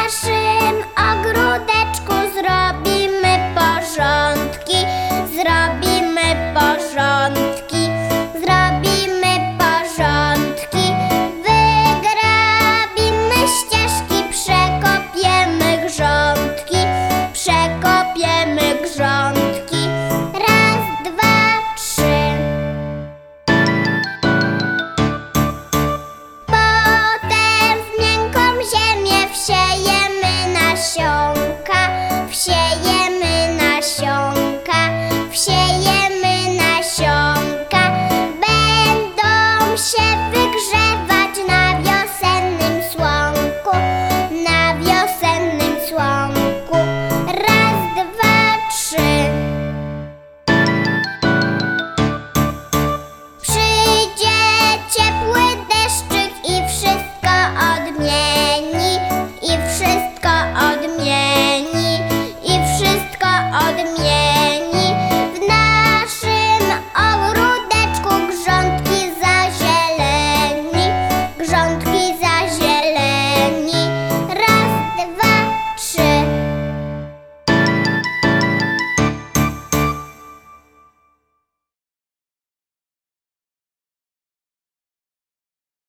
naszym ogródeczku zrobimy porządki, zrobimy porządki, zrobimy porządki. Wygrabimy ścieżki, przekopiemy grządki, przekopiemy grządki. Raz, dwa, trzy. Potem w miękką ziemię wsiejemy nasionka, wsiejemy nasionka, wsiejemy nasionka. Będą się wygrzewać na wiosennym słonku, na wiosennym słonku. Raz, dwa, trzy. Przyjdzie ciepły deszczyk i wszystko odmieni, i wszystko odmieni, i wszystko odmieni.